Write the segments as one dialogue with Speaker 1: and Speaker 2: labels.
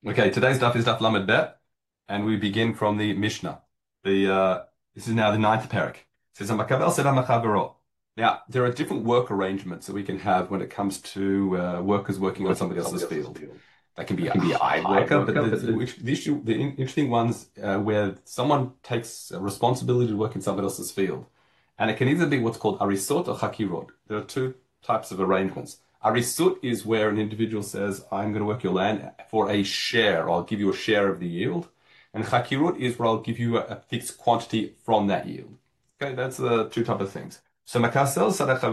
Speaker 1: Okay, today's daf is daf lamed bet, and we begin from the Mishnah. This is now the ninth parak. It says, "Amakabel said Amachavero." Now, there are different work arrangements that we can have when it comes to workers working on somebody else's field. That can be a hired worker, but the interesting ones where someone takes responsibility to work in somebody else's field, and it can either be what's called arisot or chakirot. There are two types of arrangements. Arisut is where an individual says, I'm going to work your land for a share. I'll give you a share of the yield. And chakirut is where I'll give you a fixed quantity from that yield. Okay, that's the two types of things. So makasel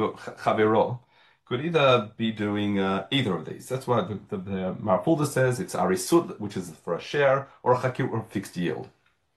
Speaker 1: sadach could either be doing either of these. That's what the Marpulda says. It's arisut, which is for a share, or a chakirut, or a fixed yield.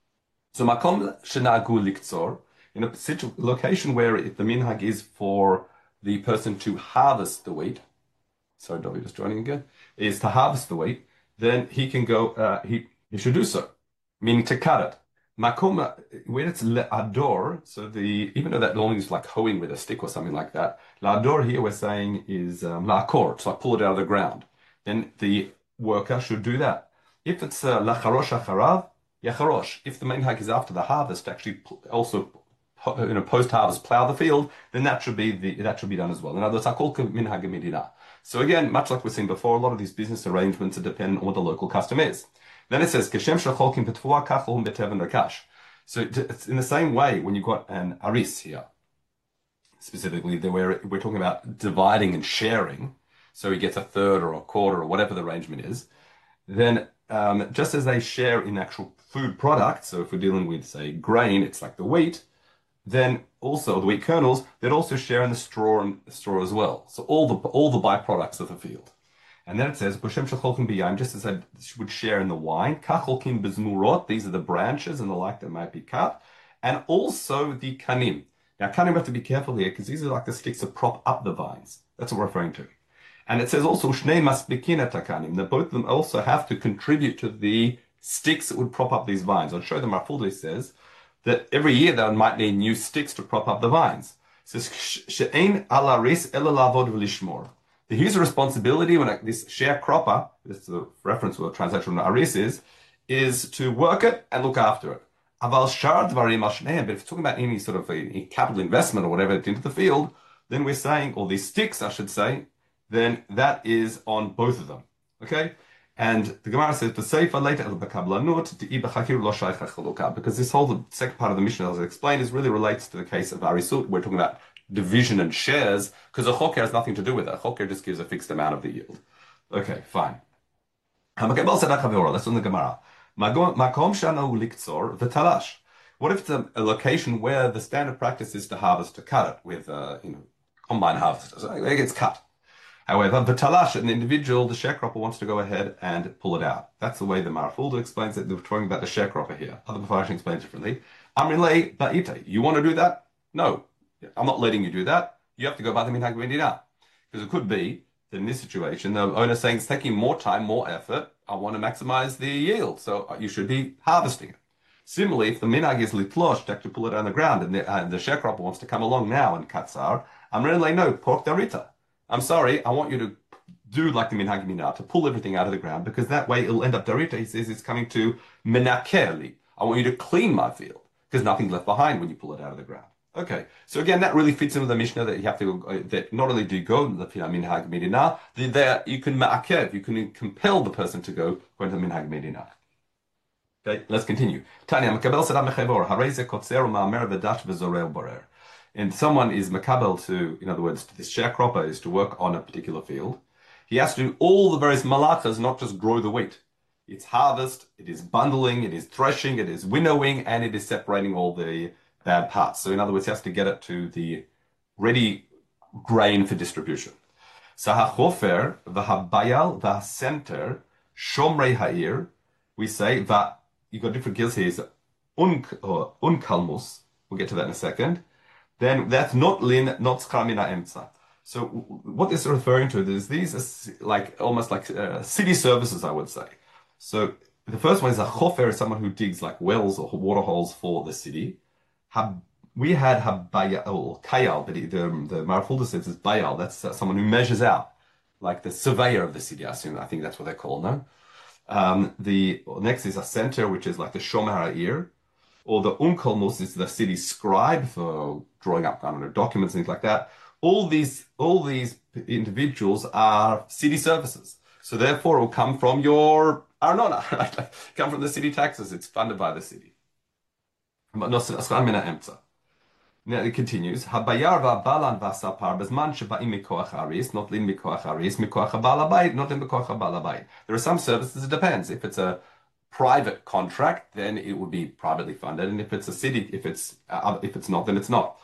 Speaker 1: So makom shenagu liktzor, in a location where the minhag is for the person to harvest the wheat, sorry, Dobby just joining again, is to harvest the wheat, then he can go, he should do so, meaning to cut it. Makom, when it's le'ador, so even though that normally is like hoeing with a stick or something like that, la'ador here we're saying is la'akor, so I pull it out of the ground. Then the worker should do that. If it's la'charosh acharav, yacharosh. If the main hike is after the harvest, actually also post-harvest plow the field, then that should be done as well. In other words, hakol minhag medina. So again, much like we've seen before, a lot of these business arrangements are dependent on what the local custom is. Then it says keshem shacholkim petfua kacholum beteven rakash. So it's in the same way when you've got an aris here, specifically where we're talking about dividing and sharing. So he gets a third or a quarter or whatever the arrangement is. Then just as they share in actual food products, so if we're dealing with, say, grain, it's like the wheat, then also the wheat kernels, they'd also share in the straw as well. So all the byproducts of the field. And then it says, B'Shem shecholkim b'yayim, just as I would share in the wine, kacholkim b'zmurot, these are the branches and the like that might be cut, and also the kanim. Now kanim have to be careful here because these are like the sticks that prop up the vines. That's what we're referring to. And it says also shnei masbikin et hakanim, that both of them also have to contribute to the sticks that would prop up these vines. I'll show them. Rafuldi says that every year they might need new sticks to prop up the vines. It says, she'ein ala ris ela lavod v'lishmor. Here's a responsibility when this sharecropper, this is the reference or translation from aris is to work it and look after it. Aval shar dvarim al shneim, but if you're talking about any sort of a capital investment or whatever into the field, then we're saying, or these sticks, I should say, then that is on both of them. Okay? And the Gemara says, because this whole second part of the Mishnah, as I explained, is really relates to the case of Arisut. We're talking about division and shares, because a choker has nothing to do with it. A choker just gives a fixed amount of the yield. Okay, fine. That's on the Gemara. What if it's a location where the standard practice is to harvest, to cut it with combine harvesters? It gets cut. However, the talash, an individual, the sharecropper wants to go ahead and pull it out. That's the way the Marafulda explains it. They're talking about the sharecropper here. Other Mepharshim explains differently. Amrin ba'ite. You want to do that? No, I'm not letting you do that. You have to go by the minhag medina. Because it could be that in this situation, the owner's saying it's taking more time, more effort. I want to maximize the yield, so you should be harvesting it. Similarly, if the minhag is litlosh, to actually pull it on the ground, and the sharecropper wants to come along now and katsar, Amrin no, pork darita. I'm sorry, I want you to do like the minhag mina, to pull everything out of the ground, because that way it'll end up darita. He says it's coming to menakerli. I want you to clean my field, because nothing's left behind when you pull it out of the ground. Okay, so again, that really fits into the Mishnah that you have to, that not only do you go to the minhag medina, that you can ma'akev, you can compel the person to go to the minhag medina. Okay, let's continue. Tanya, makabel sadam mechevor, hareze kotzer ma'amer v'dash v'zorel borer. And someone is makabel to, in other words, this sharecropper is to work on a particular field. He has to do all the various malachas, not just grow the wheat. It's harvest, it is bundling, it is threshing, it is winnowing, and it is separating all the bad parts. So in other words, he has to get it to the ready grain for distribution. So hachofer, v'habayal, v'hasenter, shomrei ha'ir, we say, you've got different gills here, unkalmus, we'll get to that in a second. Then that's not lin, not skramina emtsa. So what this is referring to is these are like almost like city services, I would say. So the first one is a chofer, someone who digs like wells or water holes for the city. We had habaya or kayal, but the Marafulda says is bayal. That's someone who measures out, like the surveyor of the city. I think that's what they're called, no? The next is a center, which is like the Shomer Ha'ir, or the Unkolmus is the city scribe for drawing up, I don't know, documents and things like that. All these individuals are city services. So therefore, it will come from your arnona, right? Come from the city taxes. It's funded by the city. But no, now it continues. Habayar va'balan v'asapar bezman sheba'im mikoach haris, not lin mikoach haris, mikoach ha'bal habayit, not lin mikoach ha'bal habayit. There are some services, it depends. If it's a private contract, then it would be privately funded, and if it's a city, if it's not, then it's not.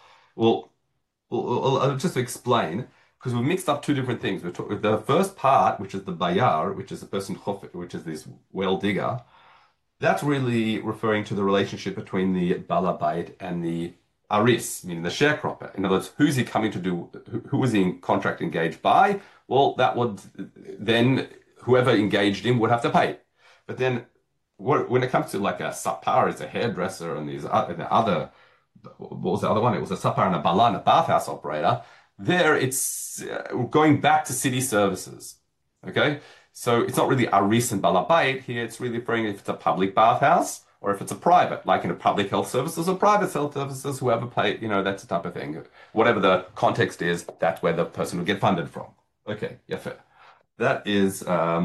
Speaker 1: Well, just to explain, because we've mixed up two different things. The first part, which is the bayar, which is the person, which is this well digger. That's really referring to the relationship between the balabait and the aris, meaning the sharecropper. In other words, who's he coming to do? Who was he in contract engaged by? Well, that would then whoever engaged him would have to pay. But then when it comes to like a sapar is a hairdresser and these other, what was the other one? It was a sapar and a balan, a bathhouse operator. There, it's going back to city services. Okay, so it's not really aris and balabait here. It's really referring if it's a public bathhouse or if it's a private, like in a public health services or private health services. Whoever pay, that's the type of thing. Whatever the context is, that's where the person will get funded from. Okay, yeah, fair. That is.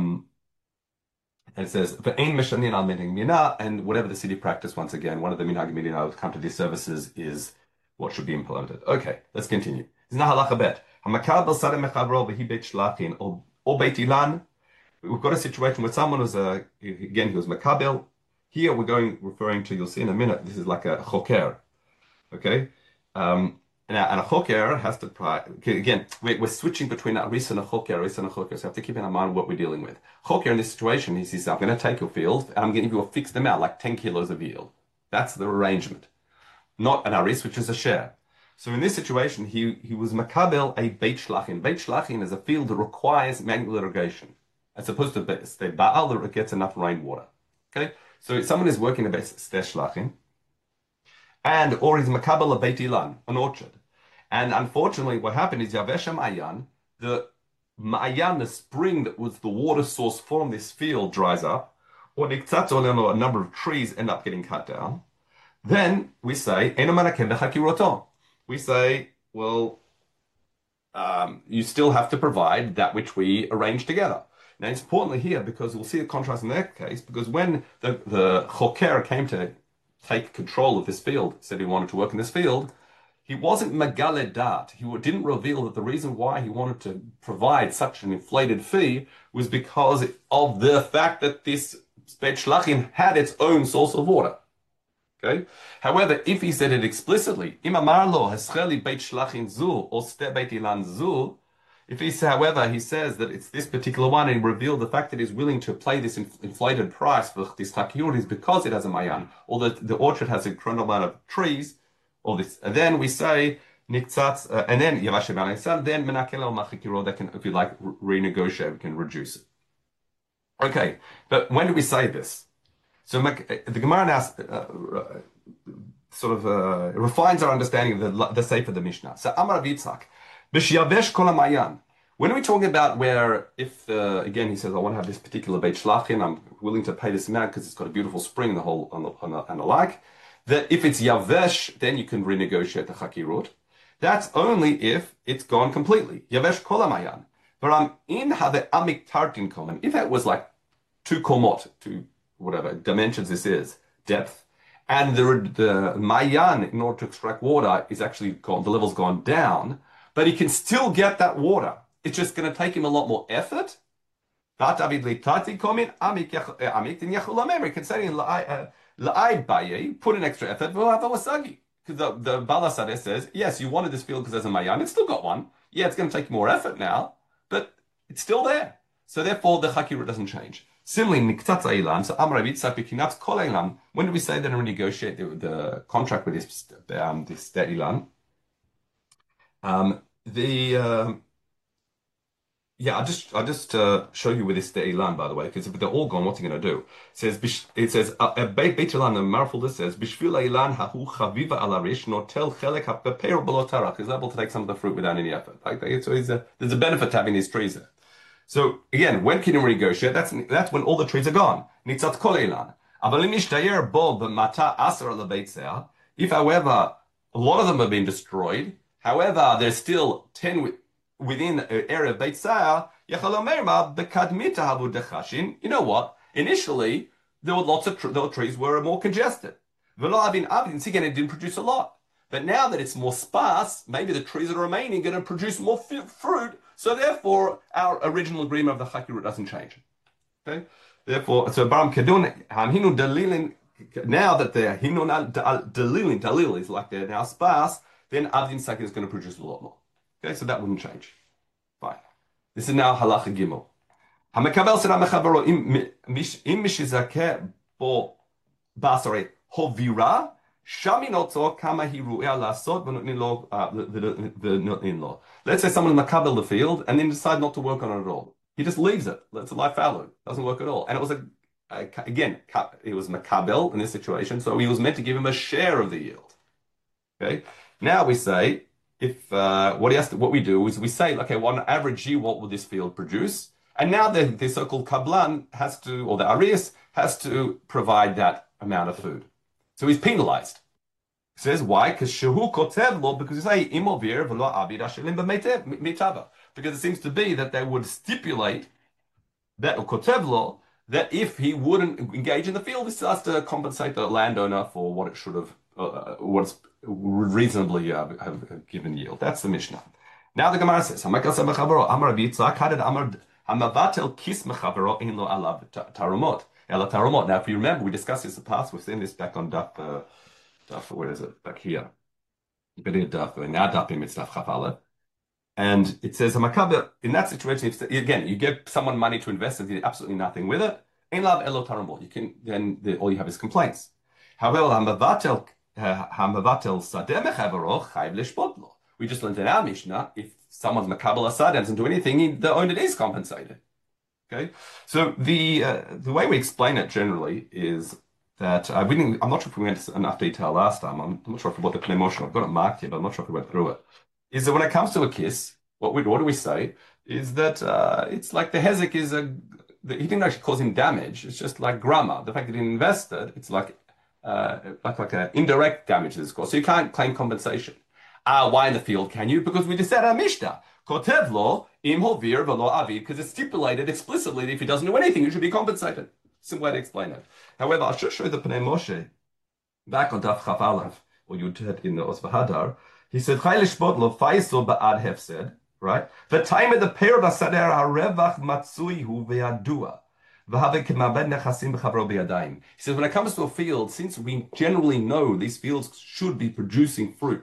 Speaker 1: And it says, "Ve'ein mishanin al minhag mina," and whatever the city practice, once again, one of the minhag mina that come to these services is what should be implemented. Okay, let's continue. Zna halacha bet. Hamakabel sadeh mechavro v'hi beit shlachin or beit ilan. We've got a situation where someone was he was makabel. Here we're referring to, you'll see in a minute, this is like a choker. Okay? And a choker has to, again, we're switching between a aris and a choker, so you have to keep in mind what we're dealing with. Choker in this situation, he says, I'm going to take your field, and I'm going to give you a fixed amount, like 10 kilos of yield. That's the arrangement. Not an aris, which is a share. So in this situation, he was makabel a beit shlachin. Beit shlachin is a field that requires manual irrigation, as opposed to stay ba'al that gets enough rainwater. Okay? So someone is working a beit shlachin, or he's makabel a beit ilan, an orchard. And unfortunately, what happened is Yavesh Ma'ayan, the Ma'ayan, the spring that was the water source from this field, dries up, or a number of trees end up getting cut down. Then we say, we say, well, you still have to provide that which we arranged together. Now, it's importantly here because we'll see a contrast in their case, because when the choker came to take control of this field, said he wanted to work in this field, he wasn't megale dat. He didn't reveal that the reason why he wanted to provide such an inflated fee was because of the fact that this Beit Shlachin had its own source of water. Okay. However, if he said it explicitly, Im amar lo hascheli Beit Shlachin zu or ste Beit Ilan zu, if he says that it's this particular one and he revealed the fact that he's willing to pay this inflated price for this takiyur because it has a mayan, or that the orchard has a incredible amount of trees, all this, and then we say niktzatz, and then Yavashem Alexan, then menakel al machikiro, that can, if you like, renegotiate, we can reduce it. Okay, but when do we say this? So the Gemara refines our understanding of the Sefer the Mishnah. So Amar Yitzchak, b'shiyavesh kol hamayan. When are we talking about where, if again he says, I want to have this particular Beit Shlachin, I'm willing to pay this amount because it's got a beautiful spring, the whole and the like. That if it's Yavesh, then you can renegotiate the Chakirut. That's only if it's gone completely. Yavesh kol hamayan. But I'm in the amik tartin common. If that was like 2 komot, to whatever dimensions this is, depth, and the mayan, in order to extract water, is actually gone, the level's gone down, but he can still get that water. It's just going to take him a lot more effort. He can say put an extra effort, because the Balasadeh says, yes, you wanted this field because there's a mayan, it's still got one. Yeah, it's going to take more effort now, but it's still there. So therefore, the Chakirut doesn't change. Similarly, Niktzatz Eilan, so Amar Yitzchak B'kinatz Kol Eilan, when do we say that and renegotiate the contract with this Eilan? I'll just show you with this Eilan, by the way, because if they're all gone, what's he going to do? It says Beit Eilan, the Marful says Bishvil Eilan hahu chaviva al arish notel chelek hapeper below tarach. He's able to take some of the fruit without any effort. So there's a benefit to having these trees there. So again, when can you negotiate? That's when all the trees are gone. Nitzat kol elan. אבל אם נשתייר בו במטע 10 לבית if however a lot of them have been destroyed, however there's still 10 within the area of Beit Seah, יכול לומר מה בקדמית אהבו דחשים. You know what? Initially, there were lots of the trees were more congested. ולא אבין אבין, again, it didn't produce a lot. But now that it's more sparse, maybe the trees that are remaining are going to produce more fruit. So therefore, our original agreement of the Chakirut doesn't change. Okay? Therefore, so Baram Kedun, Hinu Dalilin, now that the Hinu Dalilin, Dalil is like they're now sparse, then Avdin Sakir is going to produce a lot more. Okay, so that wouldn't change. Fine. This is now Halacha Gimel. Hamekabel said Hamechavero im mishizakeh bo basare hovira shami notzo kama hiru'eh lasot v'notnin lo. Let's say someone makabel the field and then decide not to work on it at all. He just leaves it. Lets it lie fallow. Doesn't work at all. And it was again, it was makabel in this situation, so he was meant to give him a share of the yield. Okay. Now we say if what we do is we say, okay, well, on average year, what will this field produce? And now the so-called kablan has to, or the arias has to provide that amount of food. So he's penalized. He says why? Because shehu kotev lo, because you say imovir v'lo abid ashelim b'mitava. Because it seems to be that they would stipulate that or kotev lo, that if he wouldn't engage in the field, this has to compensate the landowner for what it should have, what's reasonably have given yield. That's the Mishnah. Now the Gemara says, Hamavatel kis mechavero in lo alav tarumot. Ela tarumot. Now, if you remember, we discussed this in the past. We've seen this back on daf. Where is it? Back here. Daf. Now dafim it's daf chafale. And it says Hamakaber in that situation. If, again, you give someone money to invest and did absolutely nothing with it. In lav elo tarumot. You can all you have is complaints. However, Hamavatel sadeh mechavero chayv lishpot lo. We just learned in our Mishnah, if someone's makabel asad and doesn't do anything, the owner is compensated. Okay, so the way we explain it generally is that I'm not sure if we went into enough detail last time. I'm not sure if what the Pnei Moshe, I've got it marked here, but I'm not sure if we went through it. Is that when it comes to a kiss, what do we say? Is that it's like the hezek is he didn't actually cause him damage. It's just like grammar. The fact that he invested, it's like an indirect damage to this course. So you can't claim compensation. Why in the field can you? Because we just said our Mishnah. Kotev lo im hovir v'lo avid, because it's stipulated explicitly that if he doesn't do anything, he should be compensated. Simple way to explain it. However, I'll just show you the Pnei Moshe back on Daf Chaf Aleph, or you did in the Osva Hadar. He said, Chay lishbot lo faiso ba'ad hefsed, right? The time of the period of sader harevach matsui hu ve'adua. He says, when it comes to a field, since we generally know these fields should be producing fruit,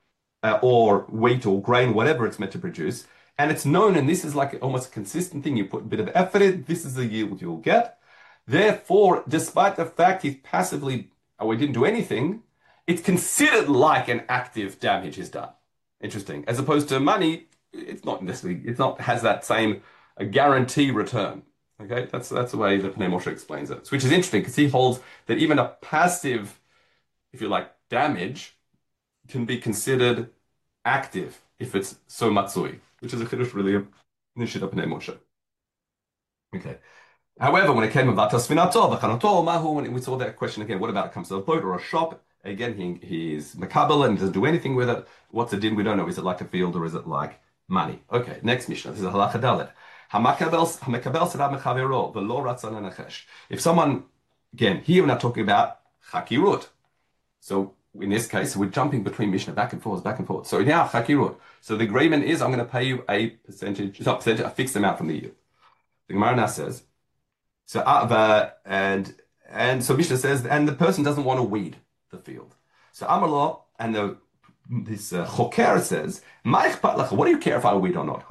Speaker 1: or wheat or grain, whatever it's meant to produce. And it's known, and this is like almost a consistent thing. You put a bit of effort in, this is the yield you'll get. Therefore, despite the fact he's passively, he didn't do anything, it's considered like an active damage is done. Interesting. As opposed to money, it's not necessarily, has that same guarantee return. Okay, that's the way that Pnei Moshe explains it. Which is interesting because he holds that even a passive, if you like, damage can be considered active if it's so matsui, which is a chiddush really initiated Pnei Moshe. Okay. However, when it came about tasvinato v'chanoto mahu, when we saw that question again, what about it comes to a boat or a shop? Again, he's makabel and doesn't do anything with it. What's the din? We don't know. Is it like a field or is it like money? Okay. Next Mishnah. This is halacha dalet. Hamakabel sadam mechavero v'lo ratzon lenachesh. If someone, again, here we're not talking about chakirut. So in this case, we're jumping between Mishnah back and forth. So now chakirut. So the agreement is I'm going to pay you a percentage, a fixed amount from the yield. The Gemara now says, so so Mishnah says, and the person doesn't want to weed the field. So Amarlo and this choker says, what do you care if I weed or not?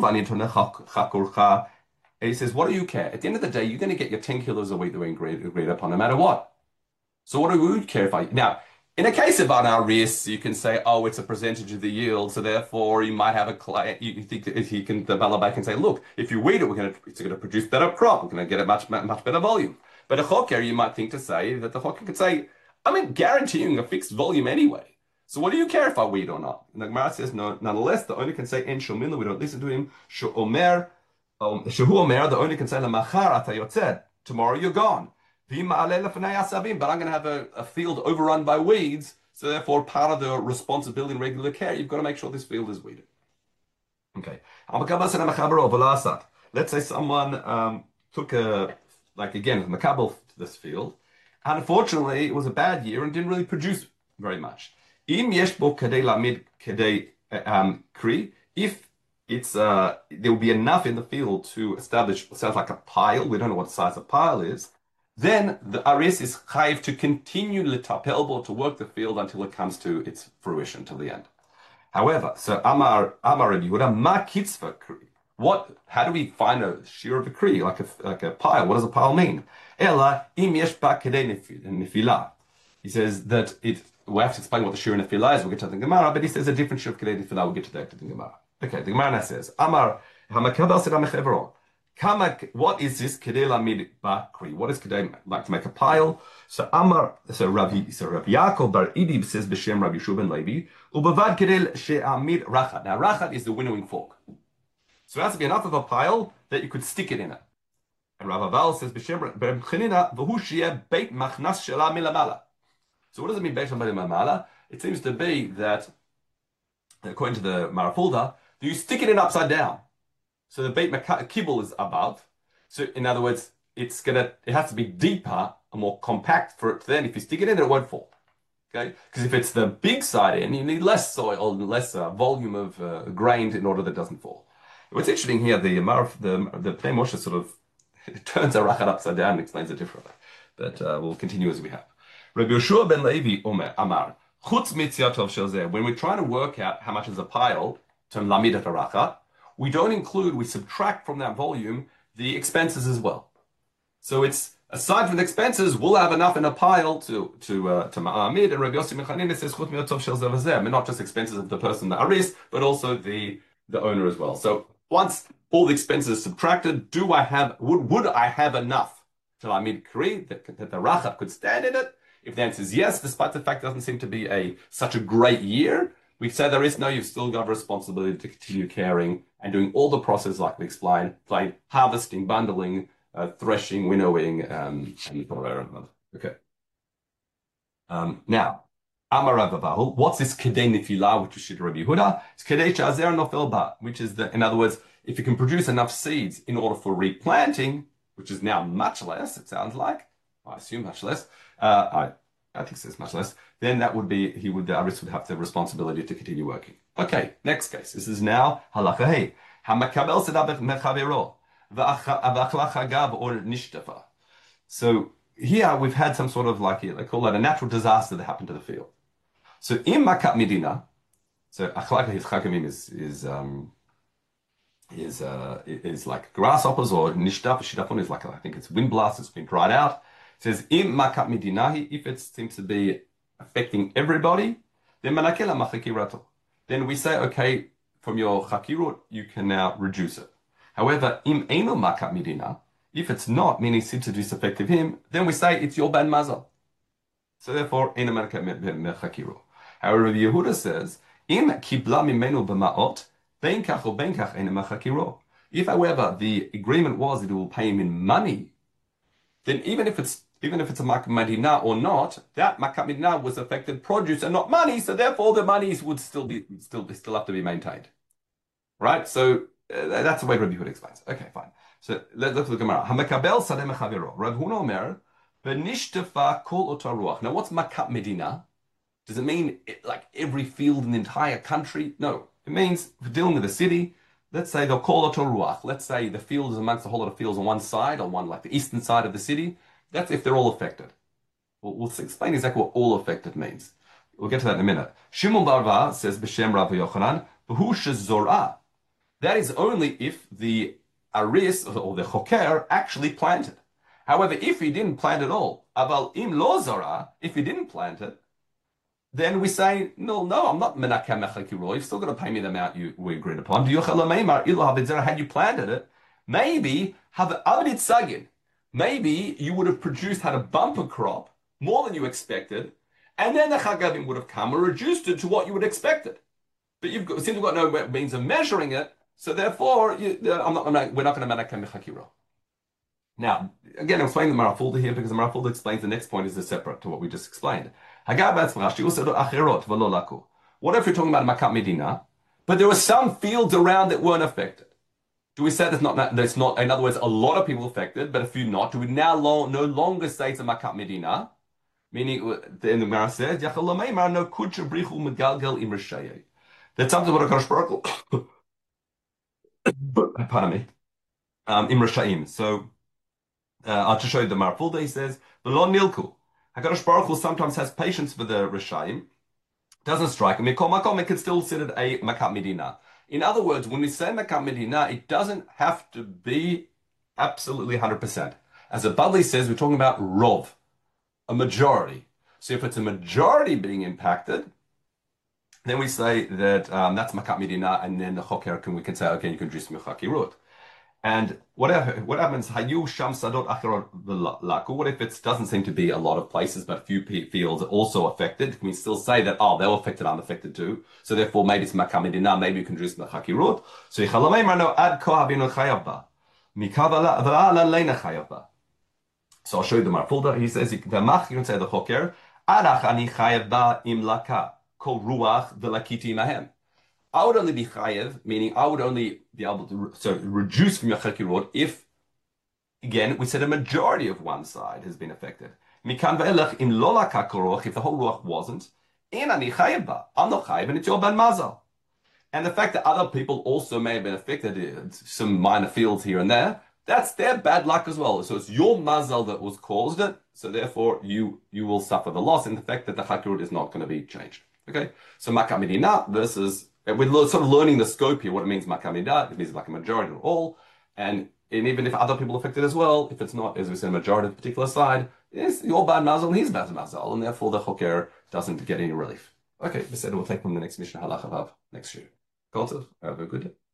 Speaker 1: And he says, what do you care? At the end of the day, you're going to get your 10 kilos of wheat that we agreed upon, no matter what. So what do you care if I... Now, in a case of an arias, you can say, oh, it's a percentage of the yield, so therefore you might have you think that if he can, the balabay can say, look, if you weed it, it's going to produce better crop, we're going to get a much better volume. But a choker, you might think to say that the choker could say, I'm guaranteeing a fixed volume anyway. So what do you care if I weed or not? And the Gemara says, no, nonetheless, the owner can say, En shomila, we don't listen to him, Shomer Shehu Omer, the owner can say, "Lemachar ata yotzeh," tomorrow you're gone. V'im ma'aleh lefnei asabim, but I'm going to have a field overrun by weeds, so therefore part of the responsibility and regular care, you've got to make sure this field is weeded. Okay. Let's say someone took again, a makabel to this field. And unfortunately, it was a bad year and didn't really produce very much. If it's there will be enough in the field to establish what sounds like a pile, we don't know what size a pile is, then the aris is chayiv to continue litapelbo, to work the field until it comes to its fruition, till the end. However, so Amar Rabbi Yehuda, ma kitzva kri. How do we find a shear of a kri, like a pile? What does a pile mean? Ela im yesh ba kedei nefila. He says that we have to explain what the shear nefila is. We'll get to the Gemara, but he says a different shear of kedei nefila. We'll get to that to the Gemara. Okay, the Gemara says, Amar hamakabel sedam mechevron. What is this kedei lamid ba kri? What is kedei, like to make a pile? So Rabbi Yaakov bar Idib says b'shem Rabbi Yeshua ben Levi, ubevad kedei she'amid rachad. Now rachad is the winnowing fork. So it has to be enough of a pile that you could stick it in it. And Rav Aval says b'shem Reb Chanina v'hu sheyeh beit machnas shela milamala. So what does it mean beit milamala? It seems to be that, according to the Marafulda, you stick it in upside down. So the beit kibble is above. So in other words, it has to be deeper and more compact for it. Then if you stick it in, it won't fall. Okay, because if it's the big side in, you need less soil and less volume of grain in order that it doesn't fall. What's interesting here, the Pnei Moshe sort of turns a rachat upside down and explains it differently. But we'll continue as we have. Rabbi Yeshua ben Levi Amar chutz mitziatov shel zeh. When we're trying to work out how much is a pile to lamidat rachat, we subtract from that volume the expenses as well. So it's, aside from the expenses, we'll have enough in a pile to ma'amid, and Rabbi Yossi Mechanin says chut miotov shel zeh v'zeh, but not just expenses of the person, the aris, but also the owner as well. So once all the expenses are subtracted, would I have enough to la'amid kri that the rachat could stand in it? If the answer is yes, despite the fact it doesn't seem to be such a great year, we say there is no, you've still got a responsibility to continue caring and doing all the process like we explained, like harvesting, bundling, threshing, winnowing, and okay. Now, Amar Rav Abahu, what's this kedei nefila, which is Shita Rabbi Yehuda? It's kedei she'azer nofel ba, which is in other words, if you can produce enough seeds in order for replanting, which is now much less, it sounds like, I assume much less, I think it says much less, then that would be, the aris would have the responsibility to continue working. Okay, next case. This is now halacha hey. Hamakabel sedabech mechavero v'achla chagav or nishtafa. So here we've had some sort of they call that a natural disaster that happened to the field. So in makat medina, so achlaka his chagamim is like grasshoppers, or nishtaf, shidafon is I think it's wind blast, it's been dried out. It says, im makat midinahi, if it seems to be affecting everybody, then manakela machakirato. Then we say, okay, from your chakirut, you can now reduce it. However, im eino makat midina, if it's not, meaning seems to disaffective him, then we say it's your ban mazal. So therefore, eino makat mechakiru. However, the Yehuda says, im kibla mimenu b'ma'ot, ben kach or ben kach eino machakiro. If, however, the agreement was that it will pay him in money, then even if it's a makat medina or not, that makat medina was affected produce and not money, so therefore the monies would still have to be maintained, right? So that's the way Rabbi Yehuda explains. Okay, fine. So let's look at the Gemara. Hamakabel sadeh mechaviro. Rav Huna omer v'nishtafa kol otaruach. Now, what's makat medina? Does it mean like every field in the entire country? No, it means if we're dealing with a city. Let's say they'll call it a ruach. Let's say the field is amongst a whole lot of fields on one side, like the eastern side of the city. That's if they're all affected. We'll explain exactly what all affected means. We'll get to that in a minute. Shimon Barva says, B'Shem Rav Yochanan, B'hu shezorah. That is only if the aris, or the choker, actually planted. However, if he didn't plant at all, aval im lo zorah, if he didn't plant it, then we say, no, I'm not menakeh mechakiro. You've still got to pay me the amount we agreed upon. Had you planted it, maybe have avdit sagin. Maybe you would have had a bumper crop, more than you expected, and then the chagavim would have come and reduced it to what you would expect it. But since we've got no means of measuring it, So therefore, we're not going to manakeh mechakiro. Now, again, I'm explaining the Marafulda here because the Marafulda explains the next point is separate to what we just explained. What if you're talking about Makat Medina, but there were some fields around that weren't affected? Do we say that's not, in other words, a lot of people affected, but a few not? Do we now no longer say it's a Makat Medina? Meaning, then the Gemara says, no kucha brichu megalgel im rishayei. That's something what HaKadosh Baruch Hu, pardon me, im rishayim. So, I'll just show you the Marafulda. He says, "V'lo nilku." Hakadosh Baruch Hu sometimes has patience for the Rishayim, doesn't strike him. It can still consider a Makat Medina. In other words, when we say Makat Medina, it doesn't have to be absolutely 100%. As a Badli says, we're talking about Rov, a majority. So if it's a majority being impacted, then we say that that's Makat Medina, and then the Choker we can say, okay, you can dress Mechakirut. And what happens? Hayu sham sadot acharot laku. What if it doesn't seem to be a lot of places, but a few fields are also affected? Can we still say that, oh, they were affected, I'm affected too? So therefore, maybe it's Makat Medina, maybe you can dress mechakirut. So yichalamei marno ad kohabinu chayavba. Mikava v'ala leina chayavba. So I'll show you the Marafulda. He says, v'mach, you can say the choker, adach ani chayavba im laka, kol ruach v'lakiti imahem. I would only be chayev, meaning I would only be able to reduce from your chakirot if, again, we said a majority of one side has been affected. Mikan ve'elech im lola kakoroch, if the whole ruach wasn't, in ani chayev ba. I'm not chayev, and it's your ban mazal. And the fact that other people also may have been affected, some minor fields here and there, that's their bad luck as well. So it's your mazal that was caused it, so therefore you will suffer the loss, and the fact that the chakirot is not going to be changed. Okay, so Makat Medina versus. We're sort of learning the scope here, what it means Makat Medina. It means like a majority or all. And even if other people are affected as well, if it's not, as we said, a majority of a particular side, it's your bad mazal and his bad mazal. And therefore the choker doesn't get any relief. Okay, we said we'll take from the next mission, Halacha Vav, next year. Have a good day.